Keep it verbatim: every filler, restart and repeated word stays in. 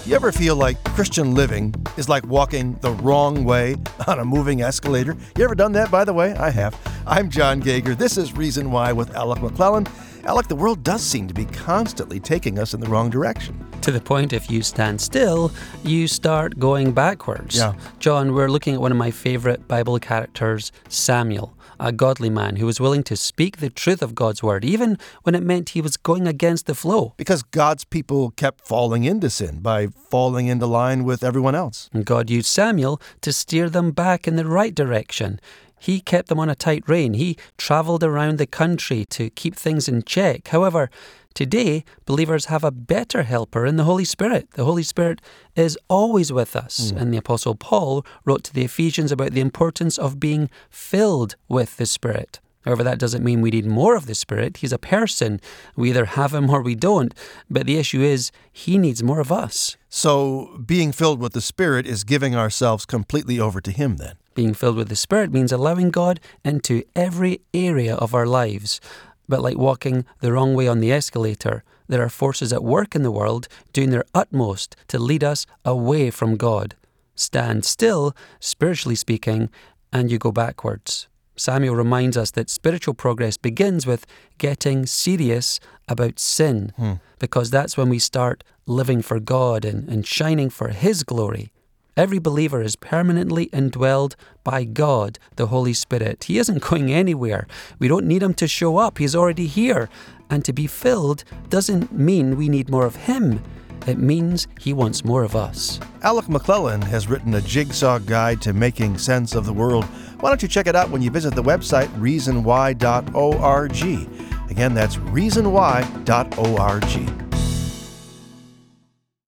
You ever feel like Christian living is like walking the wrong way on a moving escalator? You ever done that, by the way? I have. I'm John Gager. This is Reason Why with Alec McClellan. Alec, the world does seem to be constantly taking us in the wrong direction. To the point, if you stand still, you start going backwards. Yeah. John, we're looking at one of my favorite Bible characters, Samuel, a godly man who was willing to speak the truth of God's word, even when it meant he was going against the flow. Because God's people kept falling into sin by falling into line with everyone else. And God used Samuel to steer them back in the right direction. He kept them on a tight rein. He travelled around the country to keep things in check. However, today, believers have a better helper in the Holy Spirit. The Holy Spirit is always with us. Mm. And the Apostle Paul wrote to the Ephesians about the importance of being filled with the Spirit. However, that doesn't mean we need more of the Spirit. He's a person. We either have him or we don't. But the issue is, he needs more of us. So being filled with the Spirit is giving ourselves completely over to him then. Being filled with the Spirit means allowing God into every area of our lives. But like walking the wrong way on the escalator, there are forces at work in the world doing their utmost to lead us away from God. Stand still, spiritually speaking, and you go backwards. Samuel reminds us that spiritual progress begins with getting serious about sin, hmm. because that's when we start living for God and, and shining for His glory. Every believer is permanently indwelled by God, the Holy Spirit. He isn't going anywhere. We don't need Him to show up. He's already here. And to be filled doesn't mean we need more of Him. It means He wants more of us. Alec McClellan has written a jigsaw guide to making sense of the world. Why don't you check it out when you visit the website reason why dot org. Again, that's reason why dot org.